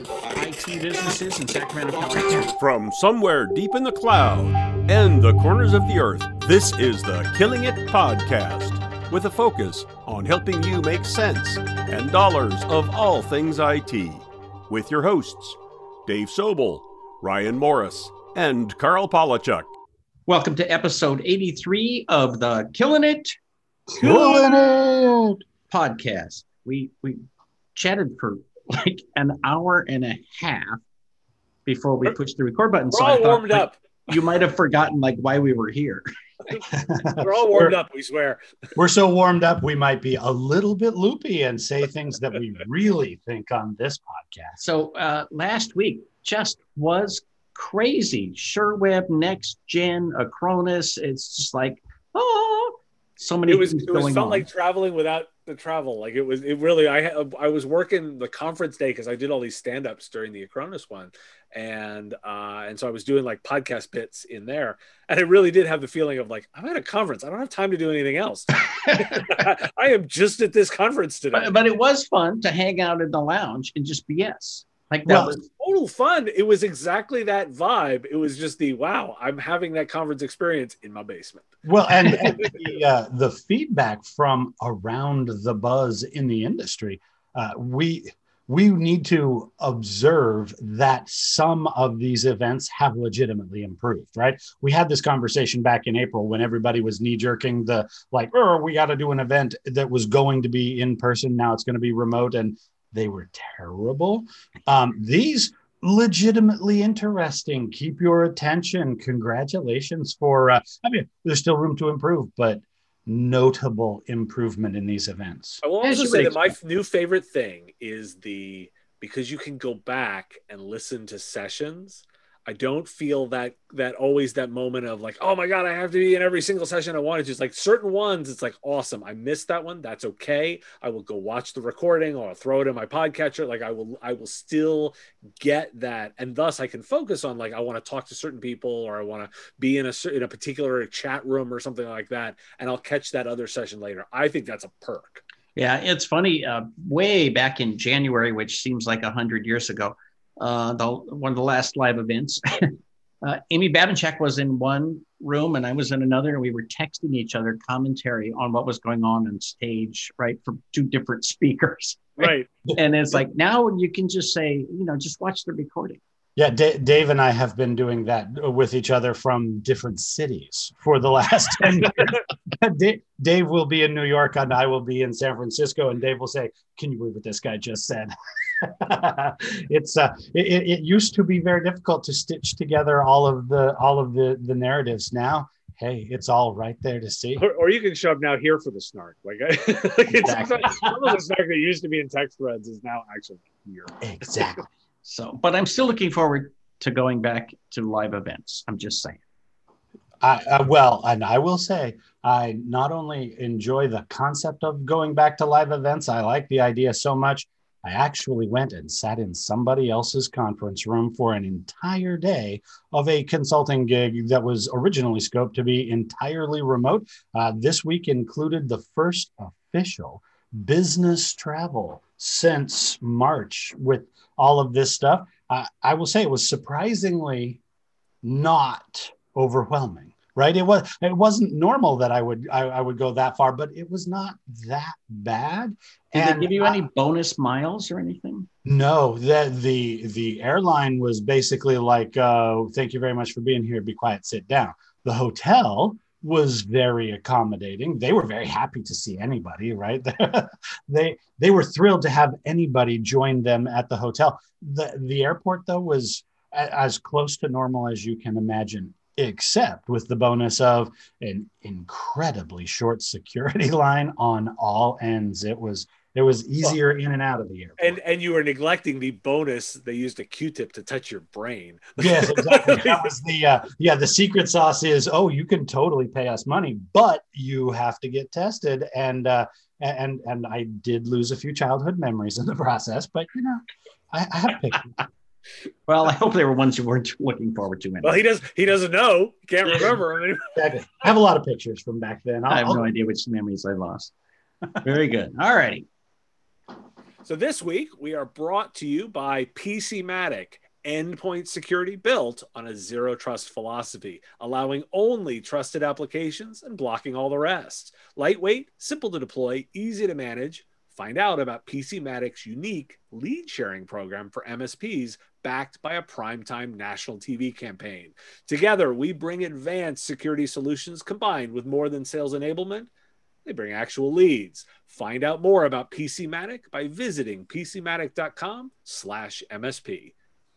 IT businesses in Sacramento, California. From somewhere deep in the cloud and the corners of the earth, this is the Killing It Podcast, with a focus on helping you make sense and dollars of all things IT. With your hosts, Dave Sobel, Ryan Morris, and Carl Polachuk. Welcome to episode 83 of the Killing It Podcast. We chatted for like an hour and a half before we pushed the record button. We're all warmed up. You might have forgotten like why we were here. We're all warmed up, we swear. We're so warmed up, we might be a little bit loopy and say things that we really think on this podcast. So last week just was crazy. SureWeb, Next Gen, Acronis. It's just like, so many things going on. It felt like traveling without the travel. Like it really, I was working the conference day because I did all these stand-ups during the Acronis one. And so I was doing like podcast bits in there. And it really did have the feeling of like, I'm at a conference. I don't have time to do anything else. I am just at this conference today. But it was fun to hang out in the lounge and just BS. Like that was total fun. It was exactly that vibe. It was just wow, I'm having that conference experience in my basement. Well, and the feedback from around the buzz in the industry, we need to observe that some of these events have legitimately improved, right? We had this conversation back in April when everybody was knee-jerking the like, we got to do an event that was going to be in person. Now it's going to be remote, and they were terrible. These legitimately interesting. Keep your attention. Congratulations for, there's still room to improve, but notable improvement in these events. I will also say that my new favorite thing is because you can go back and listen to sessions. I don't feel that always that moment of like, oh my God, I have to be in every single session I wanted to. It's like certain ones, it's like, awesome. I missed that one. That's okay. I will go watch the recording or I'll throw it in my podcatcher. Like I will still get that. And thus I can focus on like, I want to talk to certain people or I want to be in a particular chat room or something like that. And I'll catch that other session later. I think that's a perk. Yeah, it's funny. Way back in January, which seems like 100 years ago, one of the last live events, Amy Babinchak was in one room and I was in another, and we were texting each other commentary on what was going on stage, right, from two different speakers. Right. And it's like, now you can just say, just watch the recording. Yeah, Dave and I have been doing that with each other from different cities for the last 10 years. Dave will be in New York and I will be in San Francisco, and Dave will say, can you believe what this guy just said? It used to be very difficult to stitch together all of the narratives. Now, hey, it's all right there to see. Or you can show up now here for the snark. Exactly. Some of the snark that used to be in text threads is now actually here. Exactly. So, but I'm still looking forward to going back to live events. I'm just saying. And I will say, I not only enjoy the concept of going back to live events, I like the idea so much. I actually went and sat in somebody else's conference room for an entire day of a consulting gig that was originally scoped to be entirely remote. This week included the first official business travel since March with all of this stuff. I will say it was surprisingly not overwhelming. Right. It wasn't normal that I would go that far, but it was not that bad. Did they give you any bonus miles or anything? No, the airline was basically like, thank you very much for being here. Be quiet, sit down. The hotel was very accommodating. They were very happy to see anybody, right? They were thrilled to have anybody join them at the hotel. The airport, though, was as close to normal as you can imagine, except with the bonus of an incredibly short security line on all ends. It was easier in and out of the airport. And you were neglecting the bonus. They used a Q-tip to touch your brain. Yes, exactly. That was the secret sauce is, you can totally pay us money, but you have to get tested. And I did lose a few childhood memories in the process, but I have pictures. Well, I hope they were ones you weren't looking forward to. Anyway. Well, he doesn't know. Can't remember. Exactly. I have a lot of pictures from back then. I have no idea which memories I lost. Very good. All righty. So this week, we are brought to you by PCmatic, endpoint security built on a zero trust philosophy, allowing only trusted applications and blocking all the rest. Lightweight, simple to deploy, easy to manage. Find out about PCmatic's unique lead sharing program for MSPs backed by a primetime national TV campaign. Together, we bring advanced security solutions combined with more than sales enablement. They bring actual leads. Find out more about PCmatic by visiting pcmatic.com/MSP.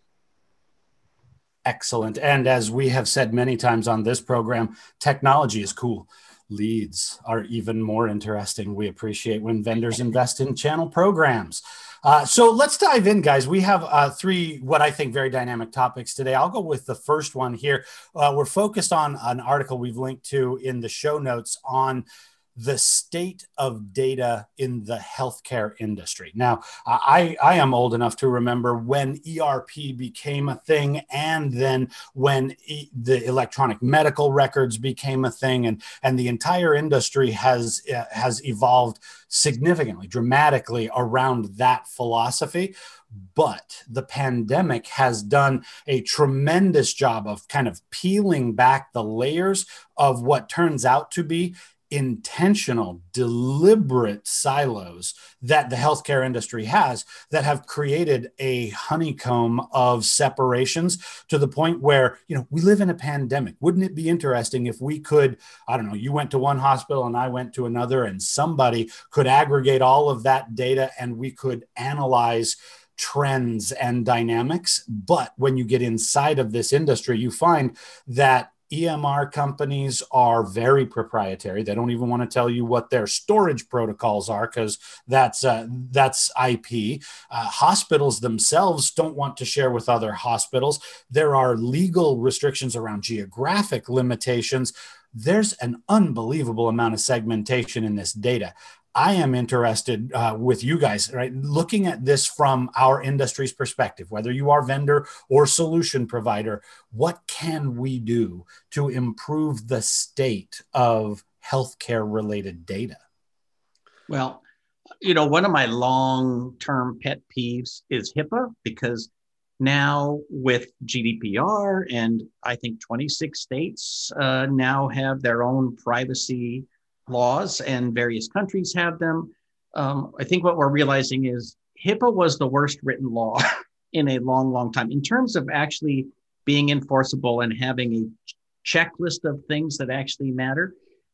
Excellent. And as we have said many times on this program, technology is cool. Leads are even more interesting. We appreciate when vendors invest in channel programs. So let's dive in, guys. We have three, what I think, very dynamic topics today. I'll go with the first one here. We're focused on an article we've linked to in the show notes on the state of data in the healthcare industry. Now, I am old enough to remember when ERP became a thing, and then when the electronic medical records became a thing, and the entire industry has evolved significantly, dramatically around that philosophy. But the pandemic has done a tremendous job of kind of peeling back the layers of what turns out to be intentional, deliberate silos that the healthcare industry has that have created a honeycomb of separations to the point where, we live in a pandemic. Wouldn't it be interesting if we could, I don't know, you went to one hospital and I went to another, and somebody could aggregate all of that data and we could analyze trends and dynamics. But when you get inside of this industry, you find that EMR companies are very proprietary. They don't even want to tell you what their storage protocols are because that's IP. Hospitals themselves don't want to share with other hospitals. There are legal restrictions around geographic limitations. There's an unbelievable amount of segmentation in this data. I am interested with you guys, right? Looking at this from our industry's perspective, whether you are vendor or solution provider, what can we do to improve the state of healthcare related data? Well, one of my long-term pet peeves is HIPAA, because now with GDPR, and I think 26 states now have their own privacy laws, and various countries have them. I think what we're realizing is HIPAA was the worst written law in a long, long time in terms of actually being enforceable and having a checklist of things that actually matter.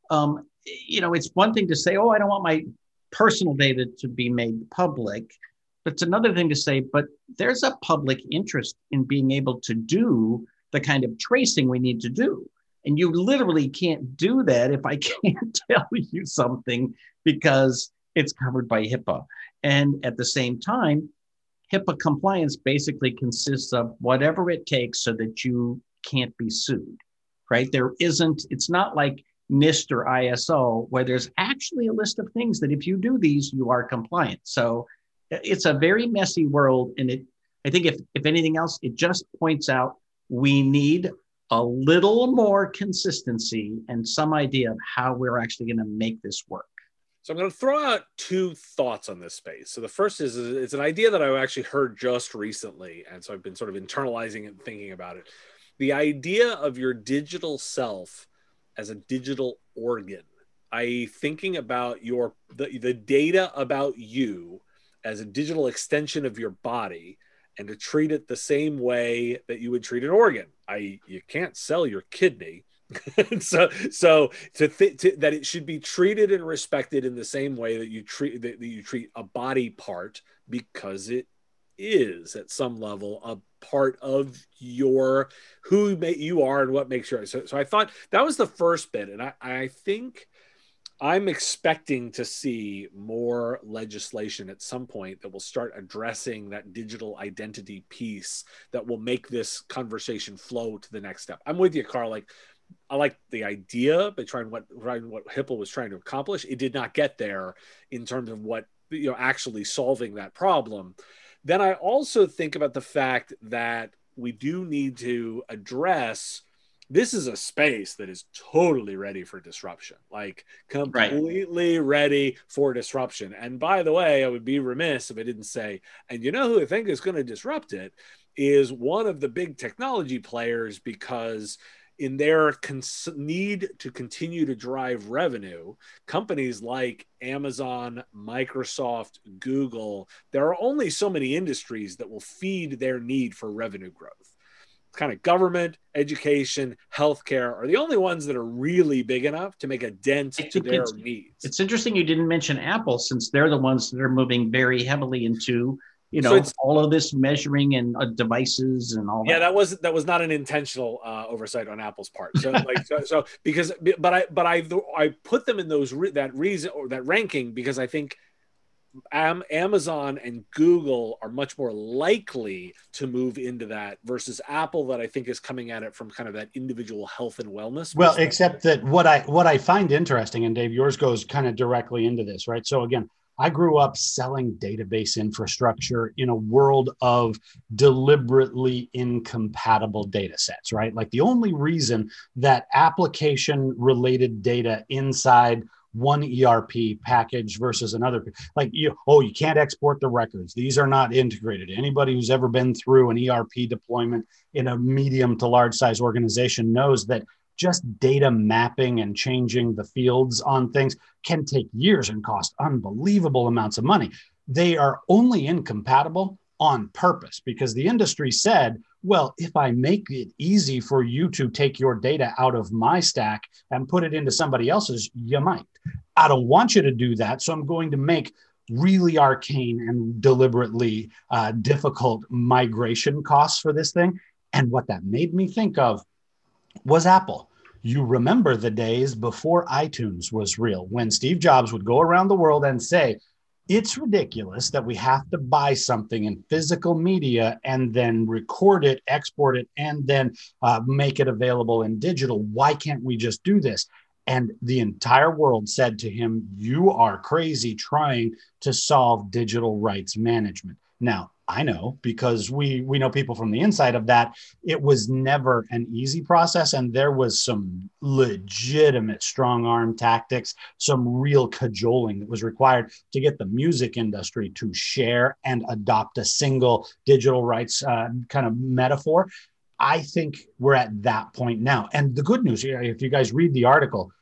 It's one thing to say, oh, I don't want my personal data to be made public. But it's another thing to say, but there's a public interest in being able to do the kind of tracing we need to do. And you literally can't do that if I can't tell you something because it's covered by HIPAA. And at the same time, HIPAA compliance basically consists of whatever it takes so that you can't be sued, right? It's not like NIST or ISO where there's actually a list of things that if you do these, you are compliant. So it's a very messy world. And I think if anything else, it just points out we need a little more consistency and some idea of how we're actually going to make this work. So I'm going to throw out two thoughts on this space. So the first is it's an idea that I actually heard just recently. And so I've been sort of internalizing it and thinking about it. The idea of your digital self as a digital organ. Thinking about the data about you as a digital extension of your body, and to treat it the same way that you would treat an organ. You can't sell your kidney. so that it should be treated and respected in the same way that you treat a body part, because it is at some level a part of who you are and what makes you. So I thought that was the first bit. And I think I'm expecting to see more legislation at some point that will start addressing that digital identity piece that will make this conversation flow to the next step. I'm with you, Carl. I like the idea, but trying what HIPAA was trying to accomplish. It did not get there in terms of what, actually solving that problem. Then I also think about the fact that we do need to address this is a space that is totally ready for disruption, like completely ready for disruption. And by the way, I would be remiss if I didn't say, and you know who I think is going to disrupt it is one of the big technology players, because in their need to continue to drive revenue, companies like Amazon, Microsoft, Google, there are only so many industries that will feed their need for revenue growth. Kind of government, education, healthcare are the only ones that are really big enough to make a dent to their needs. It's interesting you didn't mention Apple, since they're the ones that are moving very heavily into all of this measuring and devices and all that. Yeah, that was not an intentional oversight on Apple's part. So I put them in that ranking because I think Amazon and Google are much more likely to move into that versus Apple, that I think is coming at it from kind of that individual health and wellness. Well, except that what I find interesting, and Dave, yours goes kind of directly into this, right? So again, I grew up selling database infrastructure in a world of deliberately incompatible data sets, right? Like the only reason that application related data inside one ERP package versus another, like you can't export the records. These are not integrated. Anybody who's ever been through an ERP deployment in a medium to large size organization knows that just data mapping and changing the fields on things can take years and cost unbelievable amounts of money. They are only incompatible on purpose because the industry said, well, if I make it easy for you to take your data out of my stack and put it into somebody else's, you might. I don't want you to do that. So I'm going to make really arcane and deliberately difficult migration costs for this thing. And what that made me think of was Apple. You remember the days before iTunes was real, when Steve Jobs would go around the world and say, it's ridiculous that we have to buy something in physical media and then record it, export it, and then make it available in digital. Why can't we just do this? And the entire world said to him, you are crazy trying to solve digital rights management. Now, I know, because we know people from the inside of that, it was never an easy process. And there was some legitimate strong arm tactics, some real cajoling that was required to get the music industry to share and adopt a single digital rights kind of metaphor. I think we're at that point now. And the good news, if you guys read the article,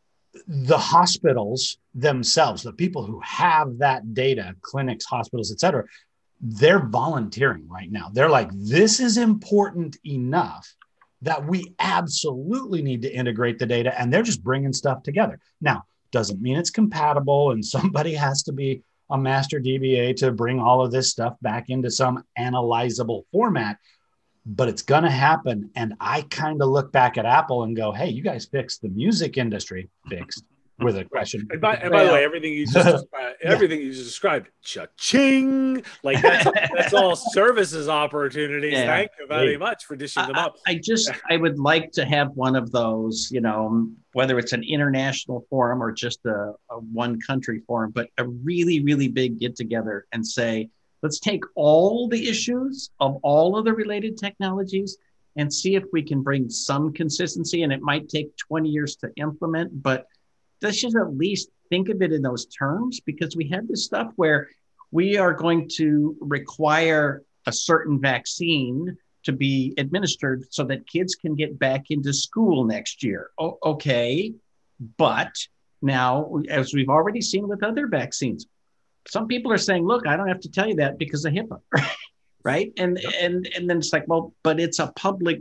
the hospitals themselves, the people who have that data, clinics, hospitals, et cetera, they're volunteering right now. They're like, this is important enough that we absolutely need to integrate the data, and they're just bringing stuff together. Now, doesn't mean it's compatible, and somebody has to be a master DBA to bring all of this stuff back into some analyzable format, but it's going to happen. And I kind of look back at Apple and go, hey, you guys fixed the music industry, fixed with a question. And by the way, everything you just described, cha-ching, like that's all services opportunities. Yeah. Thank you very much for dishing them up. I would like to have one of those, whether it's an international forum or just a one country forum, but a really, really big get together and say, let's take all the issues of all of the related technologies and see if we can bring some consistency. And it might take 20 years to implement, but let's just at least think of it in those terms, because we have this stuff where we are going to require a certain vaccine to be administered so that kids can get back into school next year. Okay, but now, as we've already seen with other vaccines, some people are saying, look, I don't have to tell you that because of HIPAA, right? And then it's like, well, but it's a public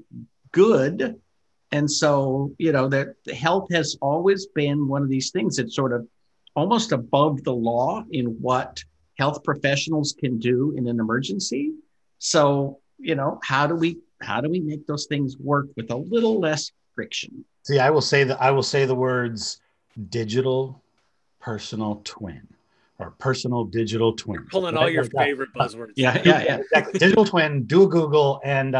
good. And so, that health has always been one of these things that's sort of almost above the law in what health professionals can do in an emergency. So, how do we make those things work with a little less friction? See, I will say the words digital personal twin. Or personal digital twin. You're pulling all your favorite buzzwords. Yeah, exactly. Digital twin, do a Google and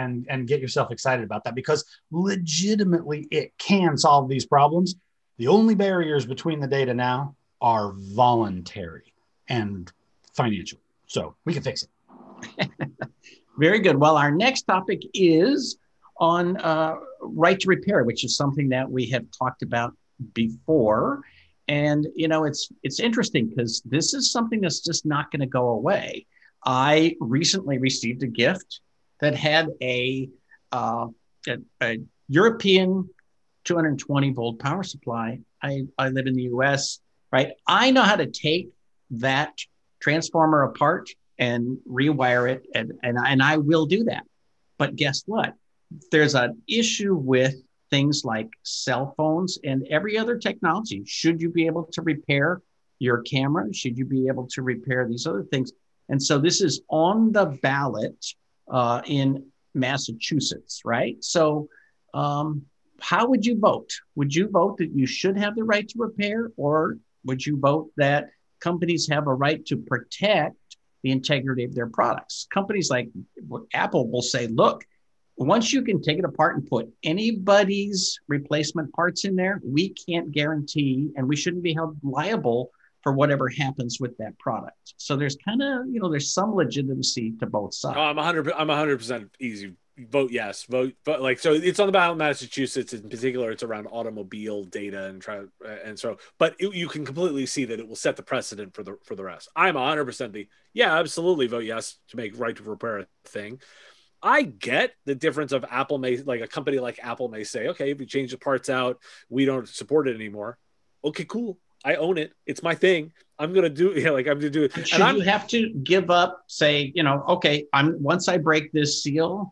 get yourself excited about that, because legitimately it can solve these problems. The only barriers between the data now are voluntary and financial. So we can fix it. Very good. Well, our next topic is on right to repair, which is something that we have talked about before. And it's interesting because this is something that's just not going to go away. I recently received a gift that had a European 220 volt power supply. I live in the US, right? I know how to take that transformer apart and rewire it, and I will do that. But guess what? There's an issue with things like cell phones and every other technology. Should you be able to repair your camera? Should you be able to repair these other things? And so this is on the ballot in Massachusetts, right? So how would you vote? Would you vote that you should have the right to repair, or would you vote that companies have a right to protect the integrity of their products? Companies like Apple will say, look, once you can take it apart and put anybody's replacement parts in there, we can't guarantee, and we shouldn't be held liable for whatever happens with that product. So there's kind of, there's some legitimacy to both sides. Oh, I'm 100% easy. Vote yes. Vote. Like, so it's on the ballot in Massachusetts. In particular, it's around automobile data but you can completely see that it will set the precedent for the rest. I'm 100% absolutely vote yes to make right to repair a thing. I get the difference of Apple a company like Apple may say, okay, if you change the parts out, we don't support it anymore. Okay, cool. I own it. It's my thing. I'm going to do it. I'm going to do it. But should you have to give up, say, okay, once I break this seal,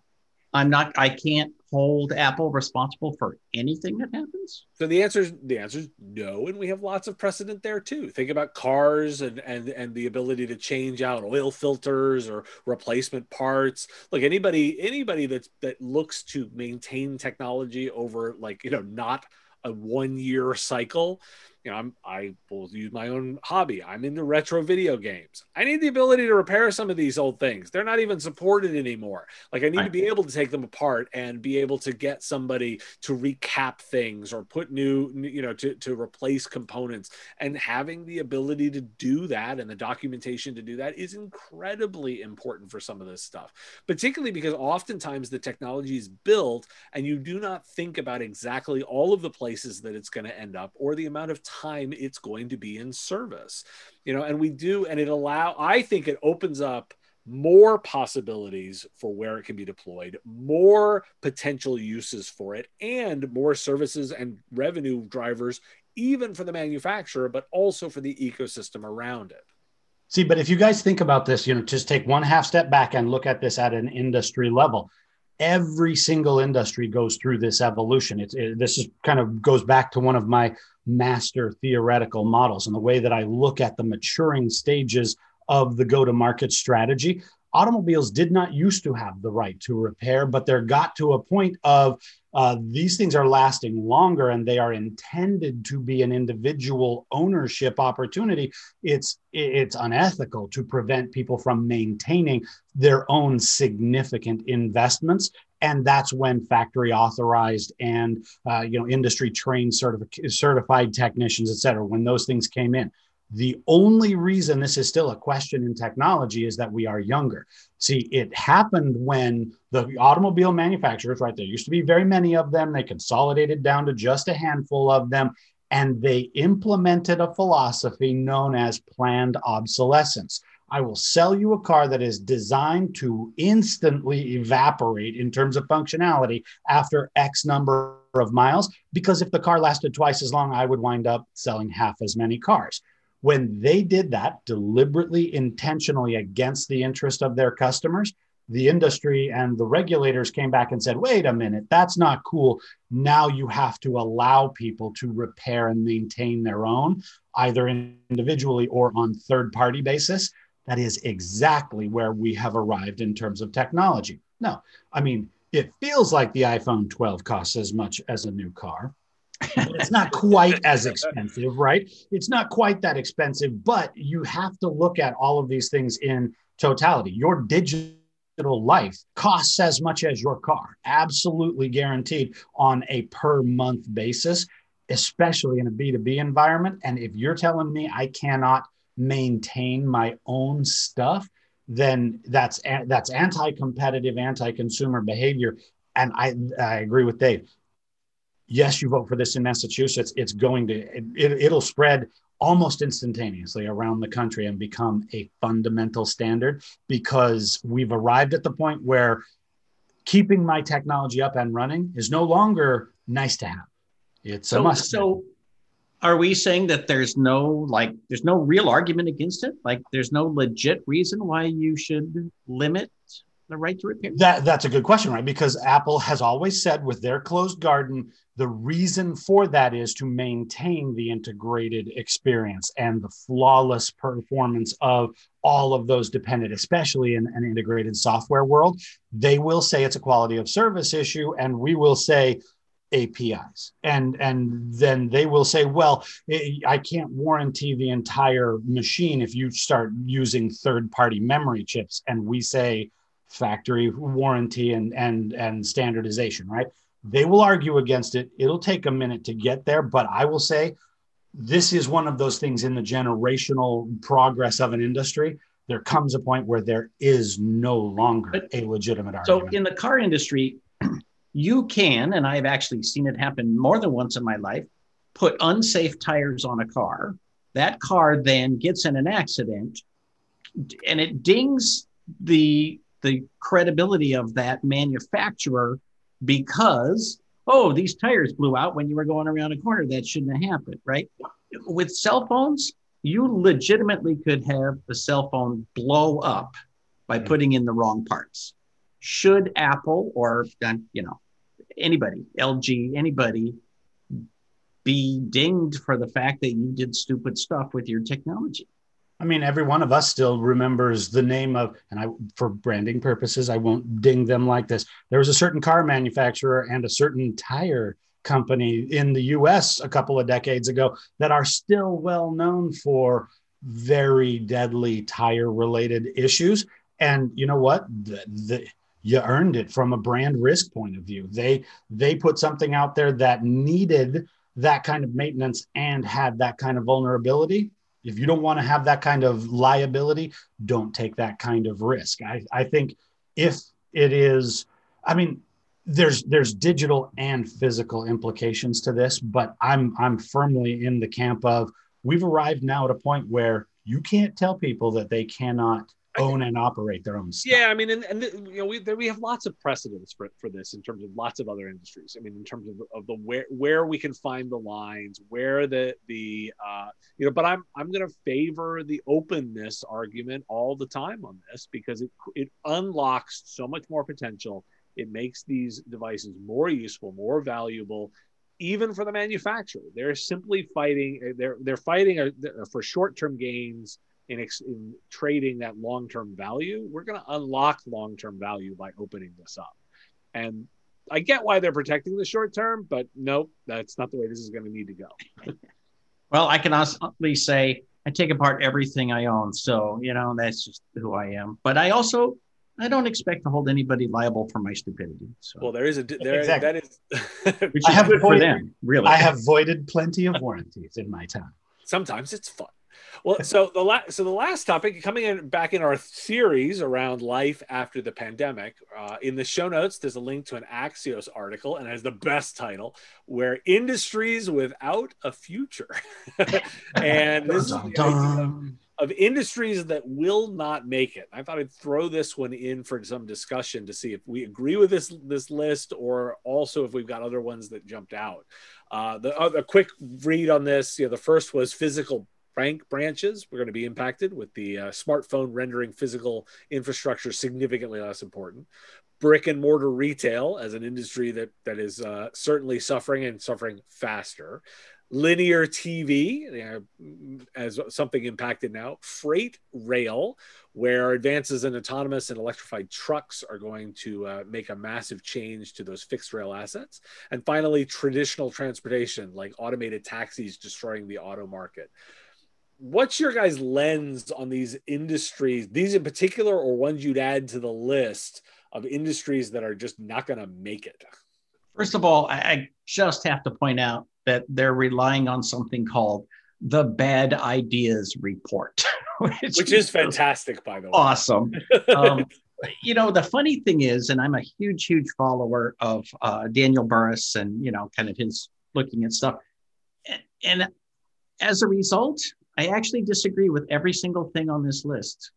I can't hold Apple responsible for anything that happens? So the answer is no. And we have lots of precedent there too. Think about cars and the ability to change out oil filters or replacement parts. Like anybody that looks to maintain technology over not a 1 year cycle. I will use my own hobby. I'm into retro video games. I need the ability to repair some of these old things. They're not even supported anymore. I need to be able to take them apart and be able to get somebody to recap things or put new, to replace components. And having the ability to do that and the documentation to do that is incredibly important for some of this stuff, particularly because oftentimes the technology is built and you do not think about exactly all of the places that it's going to end up or the amount of time it's going to be in service, and we do, and I think it opens up more possibilities for where it can be deployed, more potential uses for it, and more services and revenue drivers, even for the manufacturer, but also for the ecosystem around it. See, but if you guys think about this, just take one half step back and look at this at an industry level. Every single industry goes through this evolution. This is kind of goes back to one of my master theoretical models and the way that I look at the maturing stages of the go-to-market strategy. Automobiles did not used to have the right to repair, but there got to a point of these things are lasting longer and they are intended to be an individual ownership opportunity. It's unethical to prevent people from maintaining their own significant investments. And that's when factory authorized and industry trained certified technicians, et cetera, when those things came in. The only reason this is still a question in technology is that we are younger. See, it happened when the automobile manufacturers, right, there used to be very many of them. They consolidated down to just a handful of them, and they implemented a philosophy known as planned obsolescence. I will sell you a car that is designed to instantly evaporate in terms of functionality after X number of miles, because if the car lasted twice as long, I would wind up selling half as many cars. When they did that deliberately, intentionally against the interest of their customers, the industry and the regulators came back and said, wait a minute, that's not cool. Now you have to allow people to repair and maintain their own, either individually or on third-party basis. That is exactly where we have arrived in terms of technology. No, I mean, it feels like the iPhone 12 costs as much as a new car. It's not quite as expensive, right? It's not quite that expensive, but you have to look at all of these things in totality. Your digital life costs as much as your car, absolutely guaranteed on a per month basis, especially in a B2B environment. And if you're telling me I cannot maintain my own stuff, then that's anti-competitive, anti-consumer behavior And I agree with Dave. Yes, you vote for this in Massachusetts, it's going to, it'll spread almost instantaneously around the country and become a fundamental standard, because we've arrived at the point where keeping my technology up and running is no longer nice to have. It's a must. So are we saying that there's no real argument against it? Like there's no legit reason why you should limit the right to repair? That's a good question, right? Because Apple has always said with their closed garden, the reason for that is to maintain the integrated experience and the flawless performance of all of those dependent, especially in an integrated software world. They will say it's a quality of service issue, and we will say APIs. And then they will say, well, I can't warranty the entire machine if you start using third-party memory chips. And we say factory warranty and standardization, right? They will argue against it. It'll take a minute to get there, but I will say this is one of those things in the generational progress of an industry. There comes a point where there is no longer a legitimate argument. So in the car industry, you can, and I've actually seen it happen more than once in my life, put unsafe tires on a car. That car then gets in an accident and it dings the credibility of that manufacturer because, oh, these tires blew out when you were going around a corner. That shouldn't have happened, right? With cell phones, you legitimately could have the cell phone blow up by putting in the wrong parts. Should Apple or, anybody, LG, anybody, be dinged for the fact that you did stupid stuff with your technology? I mean, every one of us still remembers the name of, and for branding purposes, I won't ding them like this. There was a certain car manufacturer and a certain tire company in the US a couple of decades ago that are still well known for very deadly tire related issues. And you know what? You earned it from a brand risk point of view. They put something out there that needed that kind of maintenance and had that kind of vulnerability. If you don't want to have that kind of liability, don't take that kind of risk. I think if it is, I mean, there's digital and physical implications to this, but I'm firmly in the camp of we've arrived now at a point where you can't tell people that they cannot own and operate their own stuff. Yeah, I mean, we have lots of precedents for this in terms of lots of other industries. I mean, in terms of the where we can find the lines, where but I'm going to favor the openness argument all the time on this because it unlocks so much more potential. It makes these devices more useful, more valuable, even for the manufacturer. They're simply fighting. They're fighting for short-term gains. In trading that long-term value. We're going to unlock long-term value by opening this up. And I get why they're protecting the short term, but nope, that's not the way this is going to need to go. Well, I can honestly say I take apart everything I own. So, that's just who I am. But I don't expect to hold anybody liable for my stupidity. So. Well, exactly. That is which is good for them, really. I have voided plenty of warranties in my time. Sometimes it's fun. Well, so the last topic coming back in our series around life after the pandemic, in the show notes, there's a link to an Axios article and it has the best title, Where Industries Without a Future. And this is the idea of industries that will not make it. I thought I'd throw this one in for some discussion to see if we agree with this list or also if we've got other ones that jumped out. A quick read on this, the first was physical bank branches were going to be impacted with the smartphone rendering physical infrastructure significantly less important. Brick and mortar retail as an industry that is certainly suffering faster. Linear TV as something impacted now. Freight rail, where advances in autonomous and electrified trucks are going to make a massive change to those fixed rail assets. And finally, traditional transportation like automated taxis destroying the auto market. What's your guys' lens on these industries, these in particular, or ones you'd add to the list of industries that are just not going to make it? First of all, I just have to point out that they're relying on something called the Bad Ideas Report, which is fantastic, by the way. Awesome. The funny thing is, and I'm a huge follower of Daniel Burrus and, kind of his looking at stuff. And as a result, I actually disagree with every single thing on this list.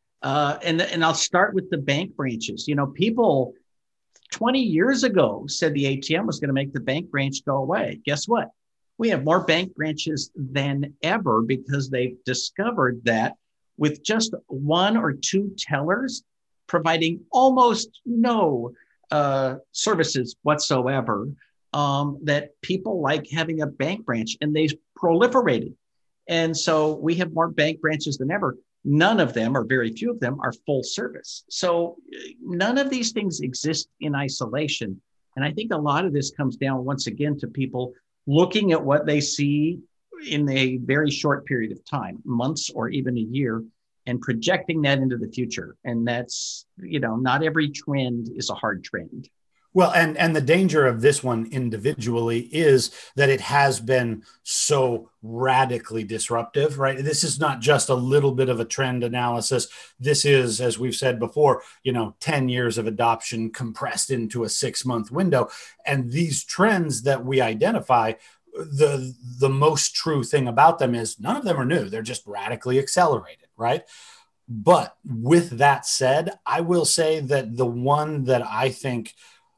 And I'll start with the bank branches. People 20 years ago said the ATM was going to make the bank branch go away. Guess what? We have more bank branches than ever because they've discovered that with just one or two tellers providing almost no services whatsoever, that people like having a bank branch, and they've proliferated. And so we have more bank branches than ever. None of them, or very few of them, are full service. So none of these things exist in isolation. And I think a lot of this comes down, once again, to people looking at what they see in a very short period of time, months or even a year, and projecting that into the future. And that's, not every trend is a hard trend. Well, and the danger of this one individually is that it has been so radically disruptive, right? This is not just a little bit of a trend analysis. This is, as we've said before, 10 years of adoption compressed into a 6-month window. And these trends that we identify, the most true thing about them is none of them are new. They're just radically accelerated, right? But with that said, I will say that the one that I think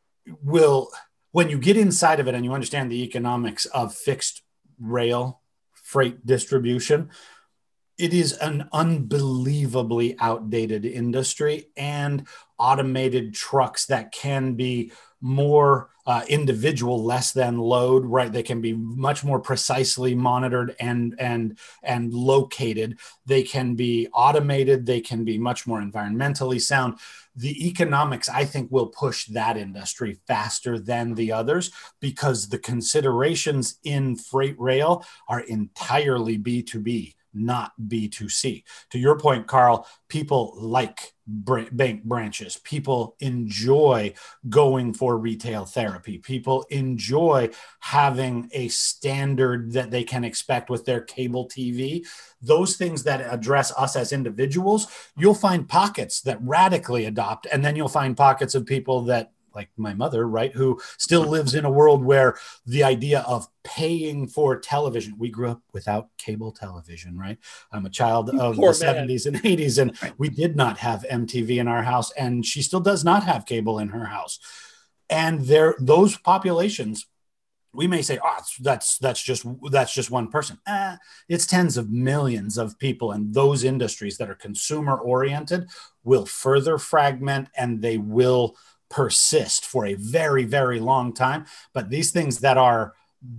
will, when you get inside of it and you understand the economics of fixed rail freight distribution, it is an unbelievably outdated industry, and automated trucks that can be more individual, less than load, right? They can be much more precisely monitored and located. They can be automated. They can be much more environmentally sound. The economics, I think, will push that industry faster than the others because the considerations in freight rail are entirely B2B, not B2C. To your point, Carl, people like bank branches. People enjoy going for retail therapy. People enjoy having a standard that they can expect with their cable TV. Those things that address us as individuals, you'll find pockets that radically adopt, and then you'll find pockets of people that, like my mother, right, who still lives in a world where the idea of paying for television, we grew up without cable television, right? I'm a child of the 70s and 80s, and we did not have MTV in our house, and she still does not have cable in her house. And those populations, we may say, oh, that's just one person. It's tens of millions of people, and those industries that are consumer oriented will further fragment, and they will persist for a very, very long time. But these things that are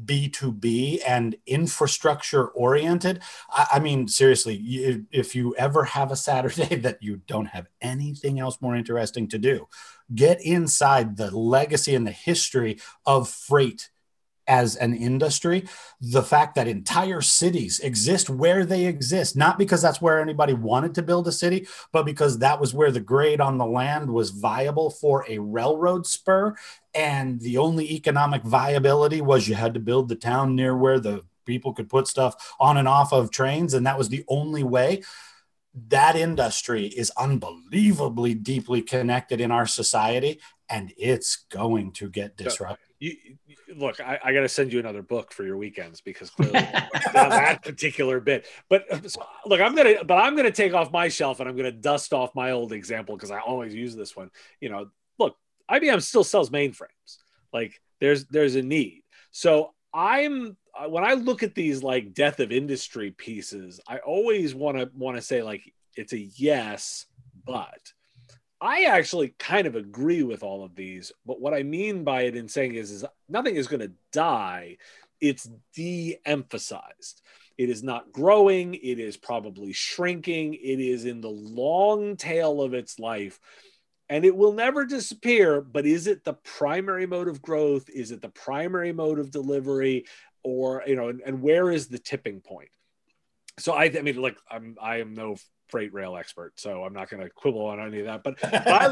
B2B and infrastructure oriented, I mean, seriously, if you ever have a Saturday that you don't have anything else more interesting to do, get inside the legacy and the history of freight as an industry. The fact that entire cities exist where they exist, not because that's where anybody wanted to build a city, but because that was where the grade on the land was viable for a railroad spur. And the only economic viability was you had to build the town near where the people could put stuff on and off of trains. And that was the only way. That industry is unbelievably deeply connected in our society, and it's going to get disrupted. Look, I got to send you another book for your weekends because clearly that particular bit. But look, I'm gonna take off my shelf and I'm gonna dust off my old example because I always use this one. Look, IBM still sells mainframes. Like there's a need. So when I look at these like death of industry pieces, I always want to say like it's a yes, but I actually kind of agree with all of these, but what I mean by it in saying is nothing is going to die. It's de-emphasized. It is not growing. It is probably shrinking. It is in the long tail of its life, and it will never disappear. But is it the primary mode of growth? Is it the primary mode of delivery? Or, and where is the tipping point? So I mean, like I am no freight rail expert, so I'm not going to quibble on any of that. But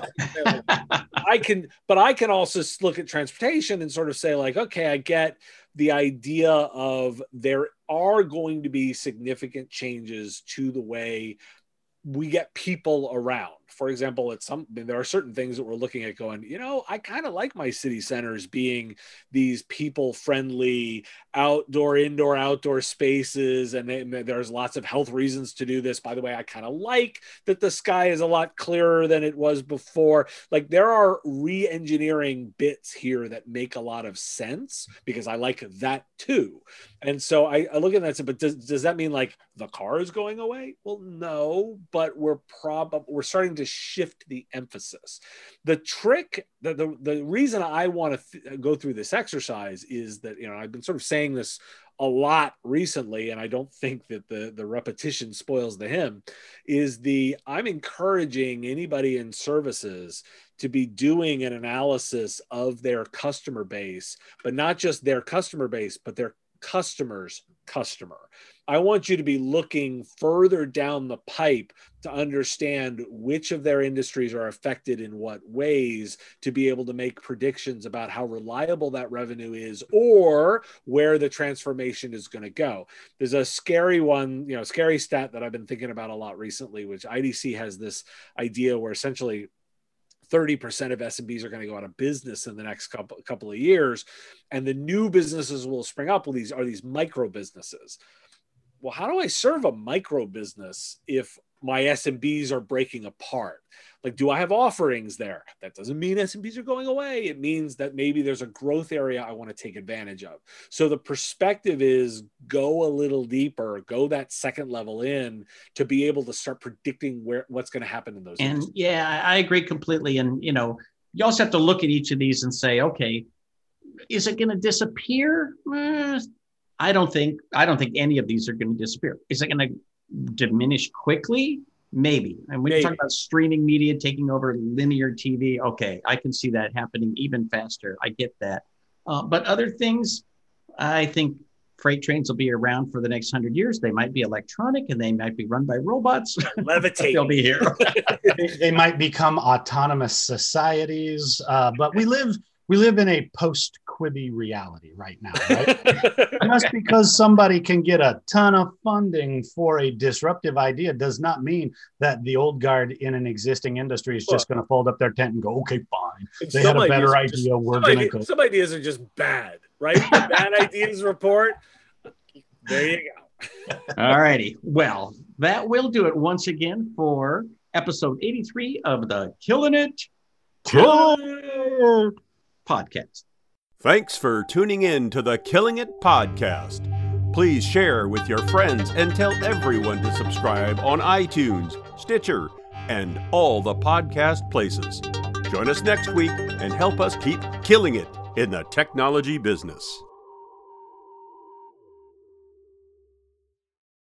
I can also look at transportation and sort of say like, okay, I get the idea of there are going to be significant changes to the way we get people around, for example, there are certain things that we're looking at going, I kind of like my city centers being these people-friendly indoor, outdoor spaces. And there's lots of health reasons to do this. By the way, I kind of like that the sky is a lot clearer than it was before. Like, there are re-engineering bits here that make a lot of sense, because I like that too. And so I look at that and say, but does that mean like the car is going away? Well, no, but we're starting to shift the emphasis. The trick, the reason I want to go through this exercise is that, I've been sort of saying this a lot recently, and I don't think that the repetition spoils the hymn, I'm encouraging anybody in services to be doing an analysis of their customer base, but not just their customer base, but their customer's customer. I want you to be looking further down the pipe to understand which of their industries are affected in what ways, to be able to make predictions about how reliable that revenue is or where the transformation is going to go. There's a scary stat that I've been thinking about a lot recently, which IDC has this idea where essentially 30% of SMBs are going to go out of business in the next couple of years, and the new businesses will spring up. Well, these are these micro businesses. Well, how do I serve a micro business if my SMBs are breaking apart? Like, do I have offerings there? That doesn't mean SMBs are going away. It means that maybe there's a growth area I want to take advantage of. So the perspective is go a little deeper, go that second level in to be able to start predicting what's going to happen in those. And industries. yeah, I agree completely. And, you also have to look at each of these and say, okay, is it going to disappear? I don't think any of these are going to disappear. Is it going to diminish quickly? Maybe. And when you talk about streaming media taking over linear TV, okay, I can see that happening even faster. I get that. But other things, I think freight trains will be around for the next 100 years. They might be electronic and they might be run by robots. Levitate. They'll be here. They might become autonomous societies, but we live in a post-Quibi reality right now, right? Just because somebody can get a ton of funding for a disruptive idea does not mean that the old guard in an existing industry is just going to fold up their tent and go, okay, fine. They had a better idea. We're going to go. Some ideas are just bad, right? The bad ideas report. There you go. All righty. Well, that will do it once again for episode 83 of the Killing It podcast. Thanks for tuning in to the Killing It podcast. Please share with your friends and tell everyone to subscribe on iTunes, Stitcher, and all the podcast places. Join us next week and help us keep killing it in the technology business.